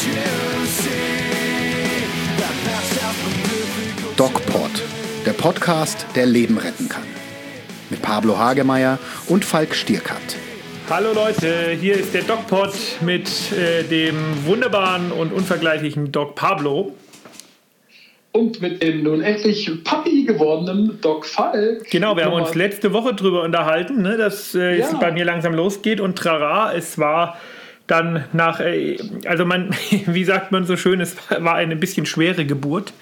DocPod, der Podcast, der Leben retten kann. Mit Pablo Hagemeyer und Falk Stierkat. Hallo Leute, hier ist der DocPod mit dem wunderbaren und unvergleichlichen Doc Pablo. Und mit dem nun endlich Papi gewordenen Doc Falk. Genau, wir haben uns letzte Woche drüber unterhalten, ne, dass es bei mir langsam losgeht. Und trara, es war dann nach, also man, wie sagt man so schön, es war eine bisschen schwere Geburt.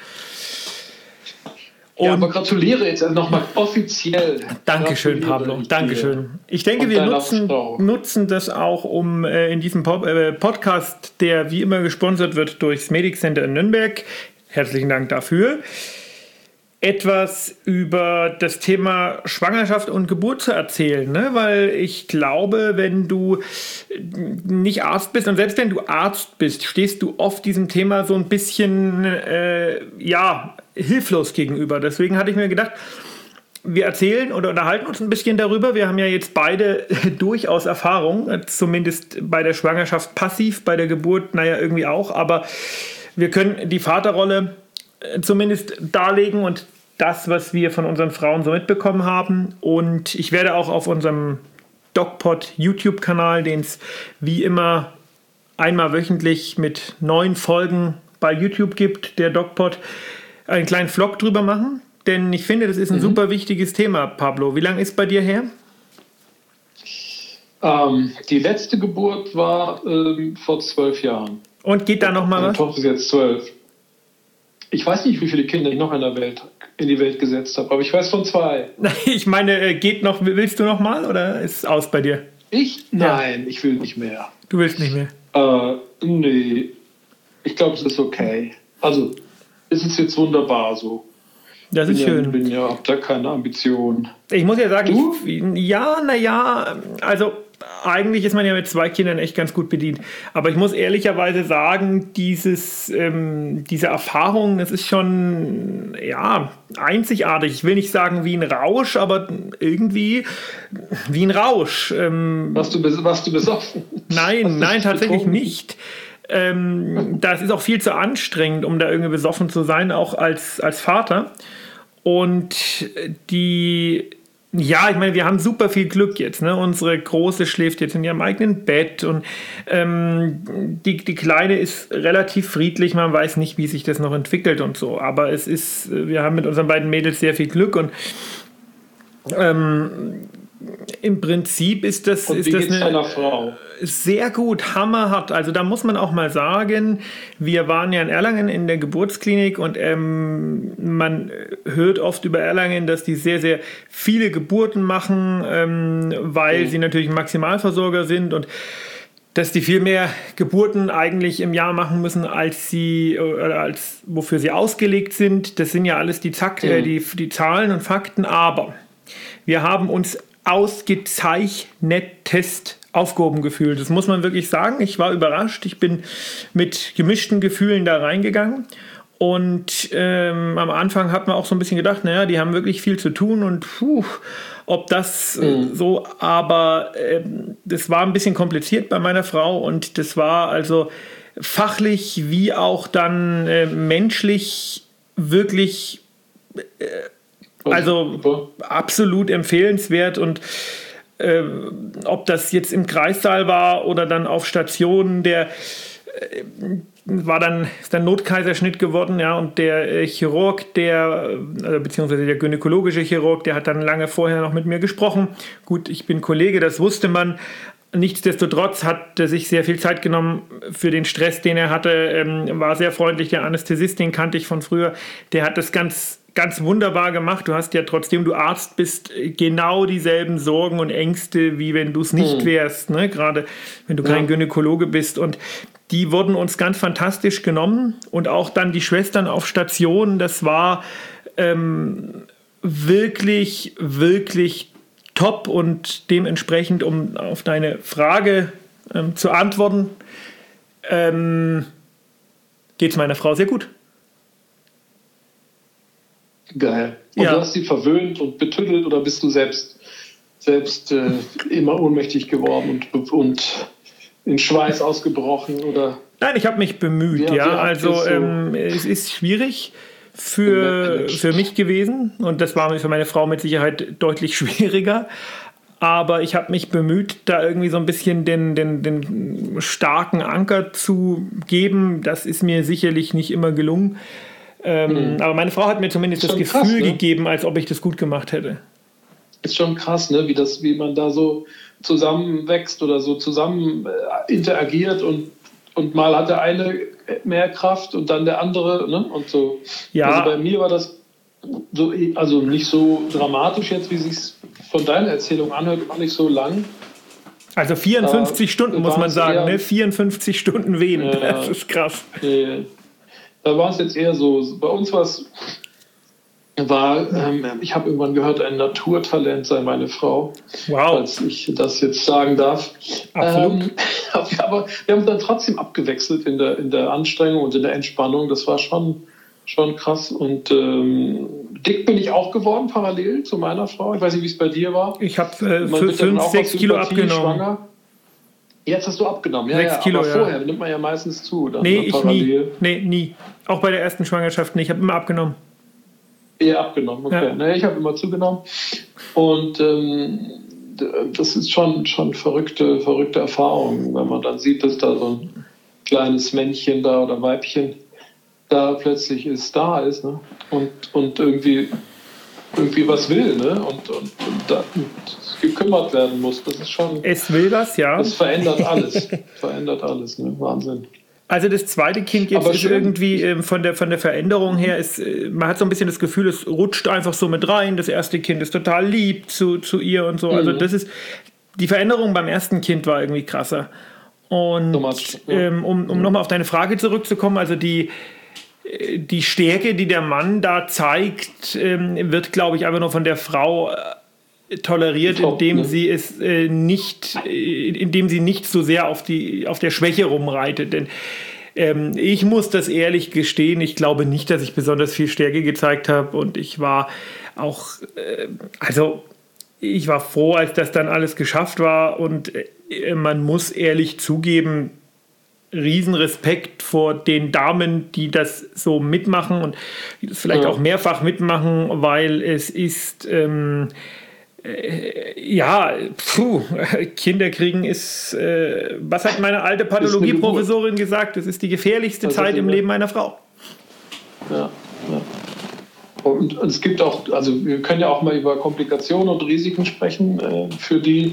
Ja, aber gratuliere jetzt nochmal offiziell. Dankeschön, Pablo. Dankeschön. Ich denke, wir nutzen das auch, um in diesem Podcast, der wie immer gesponsert wird durchs Medic Center in Nürnberg, herzlichen Dank dafür, etwas über das Thema Schwangerschaft und Geburt zu erzählen, ne? Weil ich glaube, wenn du nicht Arzt bist und selbst wenn du Arzt bist, stehst du oft diesem Thema so ein bisschen hilflos gegenüber. Deswegen hatte ich mir gedacht, wir erzählen oder unterhalten uns ein bisschen darüber. Wir haben ja jetzt beide durchaus Erfahrung, zumindest bei der Schwangerschaft passiv, bei der Geburt irgendwie auch, aber wir können die Vaterrolle zumindest darlegen und das, was wir von unseren Frauen so mitbekommen haben. Und ich werde auch auf unserem DocPod YouTube-Kanal, den es wie immer einmal wöchentlich mit 9 Folgen bei YouTube gibt, der DocPod, einen kleinen Vlog drüber machen. Denn ich finde, das ist ein super wichtiges Thema, Pablo. Wie lange ist bei dir her? Die letzte Geburt war vor 12 Jahren. Und geht da noch mal was? Meine Tochter ist jetzt 12. Ich weiß nicht, wie viele Kinder ich noch in die Welt gesetzt habe, aber ich weiß von 2. Ich meine, geht noch, willst du noch mal oder ist es aus bei dir? Ich? Nein, ich will nicht mehr. Du willst nicht mehr? Nee. Ich glaube, es ist okay. Also, es ist jetzt wunderbar so. Das ist schön. Hab da keine Ambitionen. Ich muss ja sagen, also eigentlich ist man ja mit 2 Kindern echt ganz gut bedient. Aber ich muss ehrlicherweise sagen, diese Erfahrung, das ist schon einzigartig. Ich will nicht sagen wie ein Rausch, aber irgendwie wie ein Rausch. Warst du besoffen? Nein, tatsächlich nicht. Das ist auch viel zu anstrengend, um da irgendwie besoffen zu sein, auch als Vater. Und ich meine, wir haben super viel Glück jetzt. Ne? Unsere Große schläft jetzt in ihrem eigenen Bett und die Kleine ist relativ friedlich. Man weiß nicht, wie sich das noch entwickelt und so. Aber wir haben mit unseren beiden Mädels sehr viel Glück und im Prinzip ist das deiner Frau? Sehr gut, hammerhart. Also da muss man auch mal sagen, wir waren ja in Erlangen in der Geburtsklinik und man hört oft über Erlangen, dass die sehr, sehr viele Geburten machen, weil sie natürlich Maximalversorger sind und dass die viel mehr Geburten eigentlich im Jahr machen müssen, als wofür sie ausgelegt sind. Das sind ja alles die Zahlen und Fakten, aber wir haben uns ausgezeichnetest aufgehoben gefühlt. Das muss man wirklich sagen. Ich war überrascht. Ich bin mit gemischten Gefühlen da reingegangen. Und am Anfang hat man auch so ein bisschen gedacht, naja, die haben wirklich viel zu tun und ob das so, aber das war ein bisschen kompliziert bei meiner Frau und das war also fachlich wie auch dann menschlich wirklich also absolut empfehlenswert und ob das jetzt im Kreissaal war oder dann auf Stationen, ist dann Notkaiserschnitt geworden, ja, und der Chirurg, beziehungsweise der gynäkologische Chirurg, der hat dann lange vorher noch mit mir gesprochen. Gut, ich bin Kollege, das wusste man. Nichtsdestotrotz hat er sich sehr viel Zeit genommen für den Stress, den er hatte, war sehr freundlich. Der Anästhesist, den kannte ich von früher, der hat das ganz wunderbar gemacht. Du hast ja, trotzdem du Arzt bist, genau dieselben Sorgen und Ängste, wie wenn du es nicht wärst, ne? Gerade wenn du kein Gynäkologe bist. Und die wurden uns ganz fantastisch genommen. Und auch dann die Schwestern auf Station, das war wirklich, wirklich top. Und dementsprechend, um auf deine Frage zu antworten, geht es meiner Frau sehr gut. Geil. Und du hast sie verwöhnt und betüttelt oder bist du selbst immer ohnmächtig geworden und in Schweiß ausgebrochen? Oder? Nein, ich habe mich bemüht, ja. Also es ist schwierig für mich gewesen und das war für meine Frau mit Sicherheit deutlich schwieriger. Aber ich habe mich bemüht, da irgendwie so ein bisschen den starken Anker zu geben. Das ist mir sicherlich nicht immer gelungen. Aber meine Frau hat mir zumindest das Gefühl gegeben, als ob ich das gut gemacht hätte. Ist schon krass, ne? Wie man da so zusammenwächst oder so zusammen interagiert und mal hat der eine mehr Kraft und dann der andere, ne? Und so. Ja. Also bei mir war das so, also nicht so dramatisch jetzt, wie es sich von deiner Erzählung anhört, auch nicht so lang. Also 54 Stunden muss man sagen, ne? 54 Stunden Wehen, das ist krass. Da war es jetzt eher so, bei uns ich habe irgendwann gehört, ein Naturtalent sei meine Frau. Wow. Als ich das jetzt sagen darf. Absolut. Aber wir haben dann trotzdem abgewechselt in der Anstrengung und in der Entspannung. Das war schon krass. Und dick bin ich auch geworden, parallel zu meiner Frau. Ich weiß nicht, wie es bei dir war. Ich habe 5-6 Kilo abgenommen. Schwanger. Jetzt hast du abgenommen, 6 Kilo, aber vorher nimmt man ja meistens zu. Dann ich nie. Auch bei der ersten Schwangerschaft nicht. Ich habe immer abgenommen. Eher abgenommen, okay. Ja. Naja, ich habe immer zugenommen. Und das ist schon verrückte Erfahrung, wenn man dann sieht, dass da so ein kleines Männchen da oder Weibchen da plötzlich da ist, ne? Und irgendwie was will, ne? Und gekümmert werden muss. Das ist schon. Es will was, ja. Das verändert alles. Ne? Wahnsinn. Also das zweite Kind jetzt ist irgendwie von der Veränderung her, man hat so ein bisschen das Gefühl, es rutscht einfach so mit rein. Das erste Kind ist total lieb zu ihr und so. Also die Veränderung beim ersten Kind war irgendwie krasser. Und um nochmal auf deine Frage zurückzukommen, also die Stärke, die der Mann da zeigt, wird, glaube ich, einfach nur von der Frau toleriert, indem sie nicht so sehr auf der Schwäche rumreitet. Denn ich muss das ehrlich gestehen, ich glaube nicht, dass ich besonders viel Stärke gezeigt habe und ich war auch, ich war froh, als das dann alles geschafft war und man muss ehrlich zugeben, Riesenrespekt vor den Damen, die das so mitmachen und die das vielleicht auch mehrfach mitmachen, weil es ist Kinder kriegen ist, was hat meine alte Pathologieprofessorin gesagt? Das ist die gefährlichste Zeit im Leben einer Frau. Ja. Und es gibt auch, also wir können ja auch mal über Komplikationen und Risiken sprechen, für die,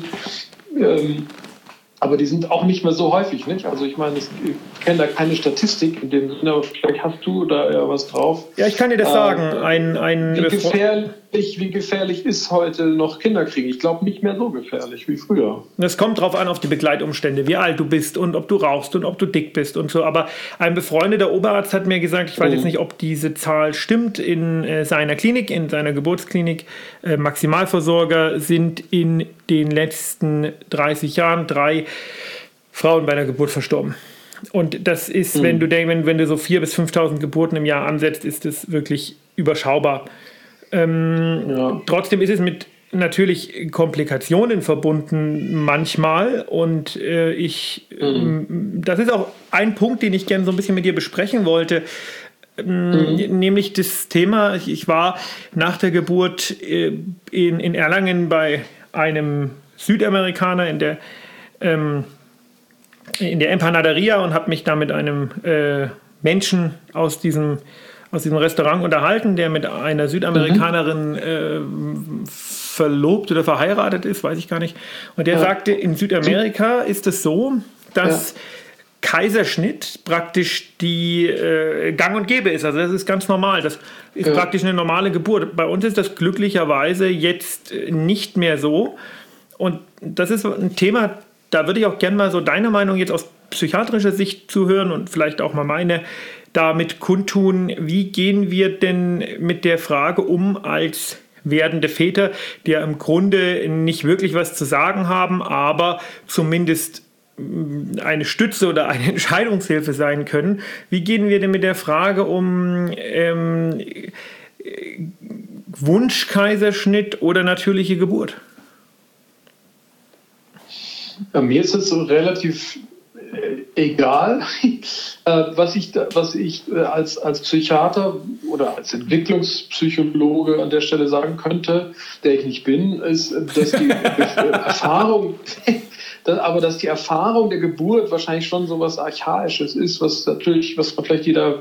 aber die sind auch nicht mehr so häufig, nicht? Also ich meine, ich kenne da keine Statistik in dem Sinne, aber vielleicht hast du da ja was drauf. Ja, ich kann dir das sagen. Wie gefährlich ist heute noch Kinder kriegen? Ich glaube nicht mehr so gefährlich wie früher. Das kommt drauf an, auf die Begleitumstände, wie alt du bist und ob du rauchst und ob du dick bist und so. Aber ein befreundeter Oberarzt hat mir gesagt, ich weiß jetzt nicht, ob diese Zahl stimmt, in seiner Klinik, in seiner Geburtsklinik, Maximalversorger sind in den letzten 30 Jahren 3 Frauen bei einer Geburt verstorben. Und das ist, wenn du so 4.000 bis 5.000 Geburten im Jahr ansetzt, ist das wirklich überschaubar. Trotzdem ist es mit natürlich Komplikationen verbunden manchmal und das ist auch ein Punkt, den ich gerne so ein bisschen mit dir besprechen wollte, nämlich das Thema, ich war nach der Geburt in Erlangen bei einem Südamerikaner in der Empanaderia und habe mich da mit einem Menschen aus diesem Restaurant unterhalten, der mit einer Südamerikanerin verlobt oder verheiratet ist, weiß ich gar nicht. Und der sagte, in Südamerika ist es so, dass Kaiserschnitt praktisch die gang und gäbe ist. Also das ist ganz normal. Das ist praktisch eine normale Geburt. Bei uns ist das glücklicherweise jetzt nicht mehr so. Und das ist ein Thema, da würde ich auch gerne mal so deine Meinung jetzt aus psychiatrischer Sicht zuhören und vielleicht auch mal meine damit kundtun. Wie gehen wir denn mit der Frage um als werdende Väter, die ja im Grunde nicht wirklich was zu sagen haben, aber zumindest eine Stütze oder eine Entscheidungshilfe sein können. Wie gehen wir denn mit der Frage um Wunschkaiserschnitt oder natürliche Geburt? Bei mir ist es so relativ egal. Was ich als Psychiater oder als Entwicklungspsychologe an der Stelle sagen könnte, der ich nicht bin, ist, dass die Erfahrung, dass die Erfahrung der Geburt wahrscheinlich schon so was Archaisches ist, was man vielleicht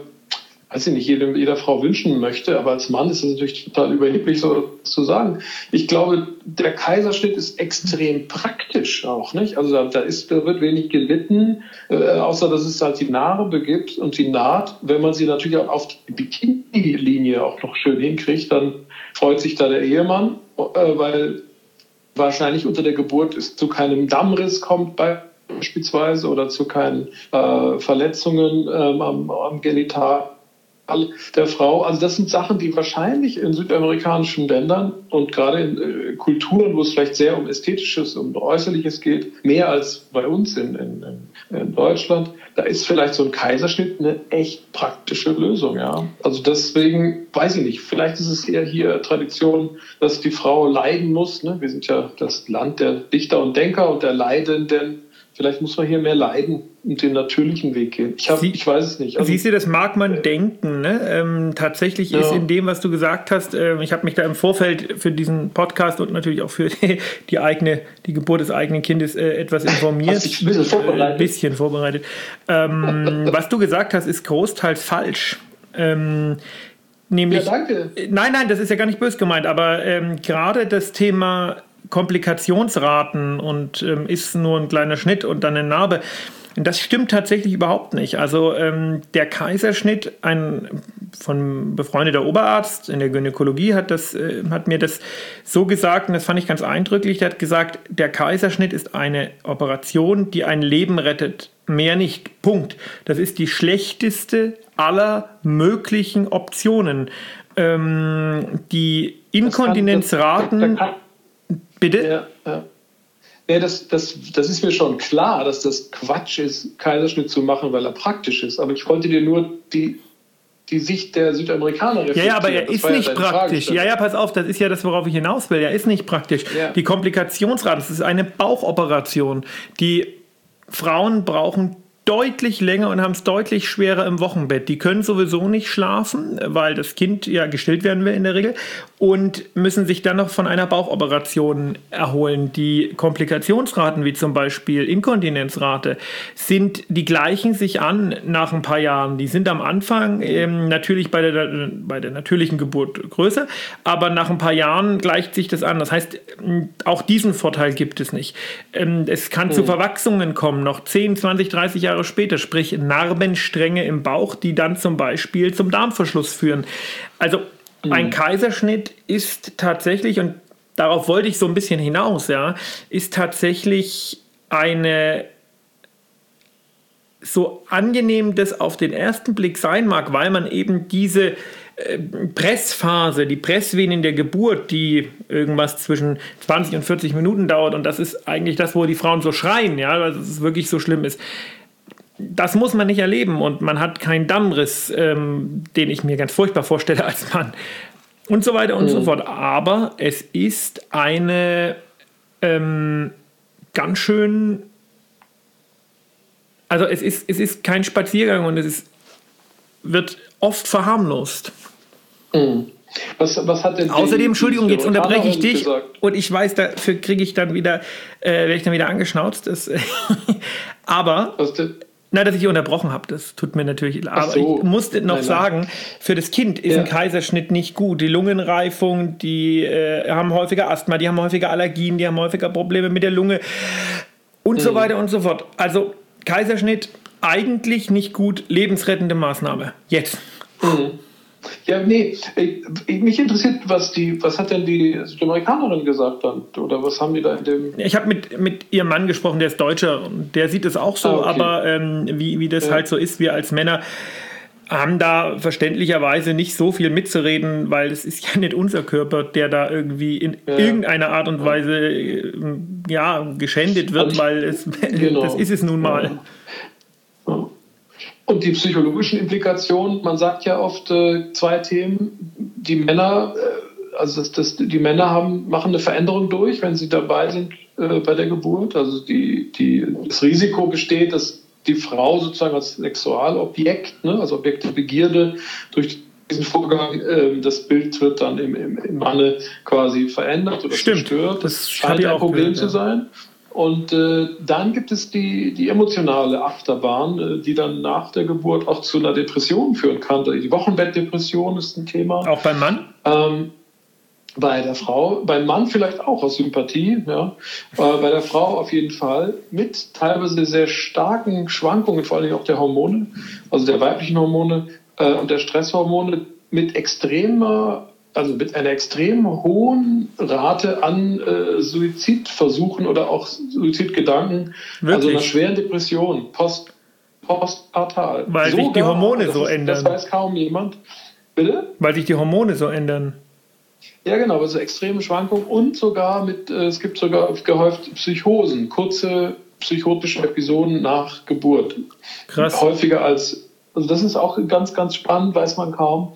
jeder Frau wünschen möchte, aber als Mann ist es natürlich total überheblich, so zu sagen. Ich glaube, der Kaiserschnitt ist extrem praktisch auch, nicht? Also da wird wenig gelitten, außer dass es halt die Narbe gibt und die Naht. Wenn man sie natürlich auch auf die Bikini-Linie auch noch schön hinkriegt, dann freut sich da der Ehemann, weil wahrscheinlich unter der Geburt es zu keinem Dammriss kommt beispielsweise oder zu keinen Verletzungen am Genital der Frau. Also das sind Sachen, die wahrscheinlich in südamerikanischen Ländern und gerade in Kulturen, wo es vielleicht sehr um Ästhetisches, um Äußerliches geht, mehr als bei uns in Deutschland, da ist vielleicht so ein Kaiserschnitt eine echt praktische Lösung. Ja. Also deswegen, weiß ich nicht, vielleicht ist es eher hier Tradition, dass die Frau leiden muss. Ne? Wir sind ja das Land der Dichter und Denker und der Leidenden. Vielleicht muss man hier mehr leiden und den natürlichen Weg gehen. Ich weiß es nicht. Siehst du, das mag man denken. Ne? Tatsächlich ist in dem, was du gesagt hast, ich habe mich da im Vorfeld für diesen Podcast und natürlich auch für die Geburt des eigenen Kindes etwas informiert. Ein bisschen vorbereitet. Was du gesagt hast, ist großteils falsch. Nämlich, ja, danke. Nein, das ist ja gar nicht böse gemeint, aber gerade das Thema Komplikationsraten und ist nur ein kleiner Schnitt und dann eine Narbe. Das stimmt tatsächlich überhaupt nicht. Also der Kaiserschnitt, ein von befreundeter Oberarzt in der Gynäkologie hat mir das so gesagt, und das fand ich ganz eindrücklich. Der hat gesagt, der Kaiserschnitt ist eine Operation, die ein Leben rettet. Mehr nicht. Punkt. Das ist die schlechteste aller möglichen Optionen. Die Inkontinenzraten... Bitte? Ja. Ja, das ist mir schon klar, dass das Quatsch ist, Kaiserschnitt zu machen, weil er praktisch ist. Aber ich wollte dir nur die Sicht der Südamerikaner reflektieren. Ja, aber er ist nicht praktisch. Ja, pass auf, das ist ja das, worauf ich hinaus will. Er ist nicht praktisch. Ja. Die Komplikationsrate, das ist eine Bauchoperation. Die Frauen brauchen deutlich länger und haben es deutlich schwerer im Wochenbett. Die können sowieso nicht schlafen, weil das Kind ja gestillt werden will in der Regel und müssen sich dann noch von einer Bauchoperation erholen. Die Komplikationsraten, wie zum Beispiel Inkontinenzrate, die gleichen sich an nach ein paar Jahren. Die sind am Anfang natürlich bei der natürlichen Geburt größer, aber nach ein paar Jahren gleicht sich das an. Das heißt, auch diesen Vorteil gibt es nicht. Es kann zu Verwachsungen kommen, noch 10, 20, 30 Jahre später, sprich Narbenstränge im Bauch, die dann zum Beispiel zum Darmverschluss führen. Also ein Kaiserschnitt ist tatsächlich, und darauf wollte ich so ein bisschen hinaus, ist tatsächlich eine, so angenehm das auf den ersten Blick sein mag, weil man eben diese Pressphase, die Presswehen in der Geburt, die irgendwas zwischen 20 und 40 Minuten dauert, und das ist eigentlich das, wo die Frauen so schreien, weil es wirklich so schlimm ist. Das muss man nicht erleben und man hat keinen Dammriss, den ich mir ganz furchtbar vorstelle als Mann und so weiter und so fort. Aber es ist eine ganz schön, also es ist kein Spaziergang und wird oft verharmlost. Was hat denn außerdem, Entschuldigung, jetzt unterbreche ich dich gesagt? Und ich weiß, dafür kriege ich dann wieder, werde ich dann wieder angeschnauzt. Aber... dass ich unterbrochen habe, das tut mir natürlich leid. Aber ich musste noch sagen, für das Kind ist ein Kaiserschnitt nicht gut. Die Lungenreifung, die haben häufiger Asthma, die haben häufiger Allergien, die haben häufiger Probleme mit der Lunge und so weiter und so fort. Also Kaiserschnitt eigentlich nicht gut, lebensrettende Maßnahme. Jetzt. Ja, nee, mich interessiert, was hat denn die Südamerikanerin gesagt dann? Oder was haben die da in dem... Ich habe mit ihrem Mann gesprochen, der ist Deutscher und der sieht es auch so, okay. Aber wie das halt so ist, wir als Männer haben da verständlicherweise nicht so viel mitzureden, weil es ist ja nicht unser Körper, der da irgendwie in irgendeiner Art und Weise geschändet wird, weil das ist es nun mal. Ja. Und die psychologischen Implikationen, man sagt ja oft zwei Themen. Die Männer, die Männer machen eine Veränderung durch, wenn sie dabei sind bei der Geburt. Also das Risiko besteht, dass die Frau sozusagen als Sexualobjekt, ne, also Objekt der Begierde, durch diesen Vorgang, das Bild wird dann im Manne quasi verändert oder zerstört. Das scheint ein Problem zu sein. Und dann gibt es die emotionale Achterbahn, die dann nach der Geburt auch zu einer Depression führen kann. Die Wochenbettdepression ist ein Thema. Auch beim Mann? Bei der Frau, beim Mann vielleicht auch aus Sympathie, ja. Bei der Frau auf jeden Fall mit teilweise sehr starken Schwankungen, vor allem auch der Hormone, also der weiblichen Hormone und der Stresshormone mit einer extrem hohen Rate an Suizidversuchen oder auch Suizidgedanken, Wirklich? Also einer schweren Depression, postpartal. Weil sich die Hormone so ändern. Das weiß kaum jemand. Bitte? Weil sich die Hormone so ändern. Ja, genau, also extreme Schwankungen und sogar es gibt sogar gehäuft Psychosen, kurze psychotische Episoden nach Geburt. Krass. Häufiger also das ist auch ganz, ganz spannend, weiß man kaum.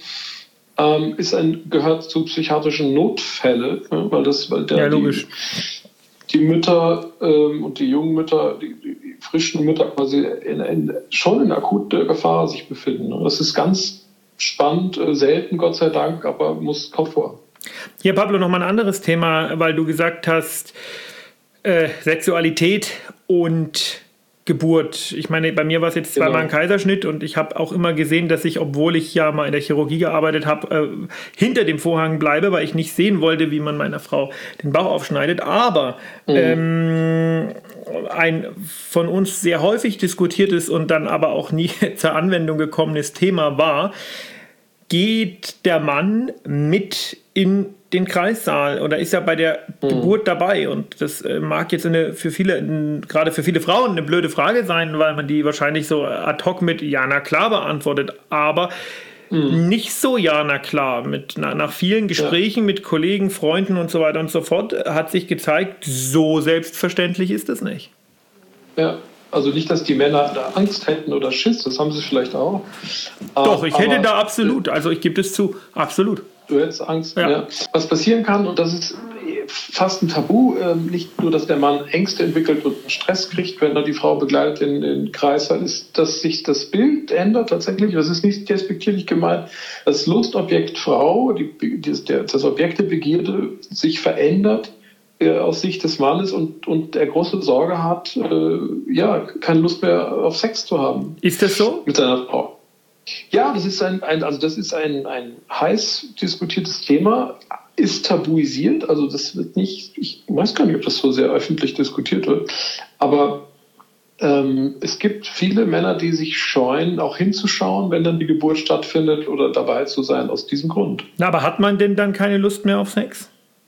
Gehört zu psychiatrischen Notfällen, logisch. Die Mütter und die jungen Mütter, die frischen Mütter quasi schon in akuter Gefahr sich befinden. Das ist ganz spannend, selten, Gott sei Dank, aber kommt vor. Hier, Pablo, nochmal ein anderes Thema, weil du gesagt hast, Sexualität und Geburt. Ich meine, bei mir war es jetzt zweimal ein Kaiserschnitt und ich habe auch immer gesehen, dass ich, obwohl ich ja mal in der Chirurgie gearbeitet habe, hinter dem Vorhang bleibe, weil ich nicht sehen wollte, wie man meiner Frau den Bauch aufschneidet. Aber ein von uns sehr häufig diskutiertes und dann aber auch nie zur Anwendung gekommenes Thema war, geht der Mann mit in den Kreissaal oder ist er bei der Geburt dabei? Und das mag jetzt gerade für viele Frauen eine blöde Frage sein, weil man die wahrscheinlich so ad hoc mit ja, na klar beantwortet, aber nicht so ja, na klar. Nach vielen Gesprächen mit Kollegen, Freunden und so weiter und so fort hat sich gezeigt, so selbstverständlich ist das nicht. Ja. Also nicht, dass die Männer da Angst hätten oder Schiss, das haben sie vielleicht auch. Doch, ich hätte da absolut, also ich gebe es zu, absolut. Du hättest Angst, ja. Was passieren kann, und das ist fast ein Tabu, nicht nur, dass der Mann Ängste entwickelt und Stress kriegt, wenn er die Frau begleitet in den Kreissaal, ist, dass sich das Bild ändert tatsächlich. Das ist nicht despektierlich gemeint. Das Lustobjekt Frau, das Objekt der Begierde sich verändert aus Sicht des Mannes und er große Sorge hat, keine Lust mehr auf Sex zu haben. Ist das so? Mit seiner Frau. Ja, das ist ein heiß diskutiertes Thema, ist tabuisiert, also das wird nicht, ich weiß gar nicht, ob das so sehr öffentlich diskutiert wird, aber es gibt viele Männer, die sich scheuen, auch hinzuschauen, wenn dann die Geburt stattfindet oder dabei zu sein, aus diesem Grund. Na, aber hat man denn dann keine Lust mehr auf Sex?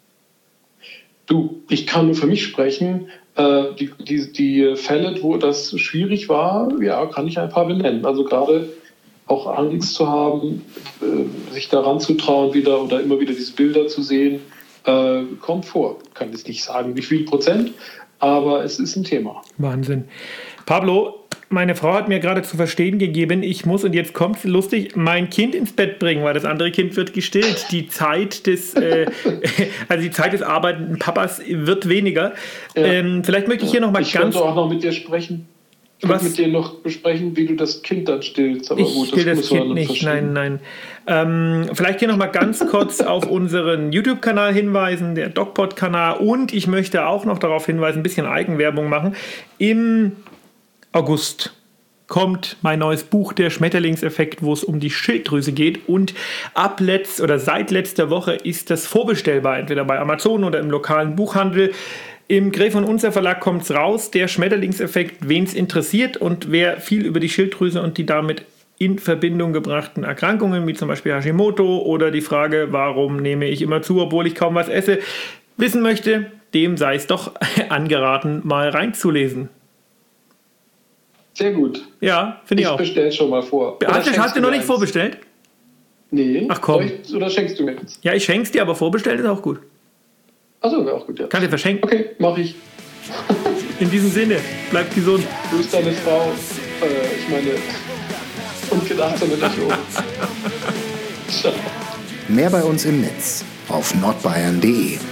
Du, ich kann nur für mich sprechen. Die Fälle, wo das schwierig war, ja, kann ich ein paar benennen. Also gerade auch Angst zu haben, sich daran zu trauen wieder oder immer wieder diese Bilder zu sehen, kommt vor. Ich kann jetzt nicht sagen, wie viel Prozent, aber es ist ein Thema. Wahnsinn. Pablo, meine Frau hat mir gerade zu verstehen gegeben, ich muss, und jetzt kommt's lustig, mein Kind ins Bett bringen, weil das andere Kind wird gestillt. Die Zeit des arbeitenden Papas wird weniger. Ja. Vielleicht möchte ich hier noch mal Ich könnte auch noch mit dir sprechen. Ich könnte mit dir noch besprechen, wie du das Kind dann stillst. Aber ich still das Kind nicht, nein. Vielleicht hier noch mal ganz kurz auf unseren YouTube-Kanal hinweisen, der DocPod-Kanal. Und ich möchte auch noch darauf hinweisen, ein bisschen Eigenwerbung machen. Im August kommt mein neues Buch, der Schmetterlingseffekt, wo es um die Schilddrüse geht. Und seit letzter Woche ist das vorbestellbar, entweder bei Amazon oder im lokalen Buchhandel. Im Gräf und Unser Verlag kommt es raus, der Schmetterlingseffekt, wen es interessiert und wer viel über die Schilddrüse und die damit in Verbindung gebrachten Erkrankungen, wie zum Beispiel Hashimoto oder die Frage, warum nehme ich immer zu, obwohl ich kaum was esse, wissen möchte, dem sei es doch angeraten, mal reinzulesen. Sehr gut. Ja, finde ich auch. Ich bestelle schon mal vor. Hast du noch nicht vorbestellt? Nee. Ach komm. Oder schenkst du mir jetzt? Ja, ich schenk's dir, aber vorbestellt ist auch gut. Achso, wäre auch gut, ja. Kann dir verschenken. Okay, mach ich. In diesem Sinne, bleib gesund. Grüß deine Frau. Und gedacht mit euch oben. Ciao. Mehr bei uns im Netz auf nordbayern.de.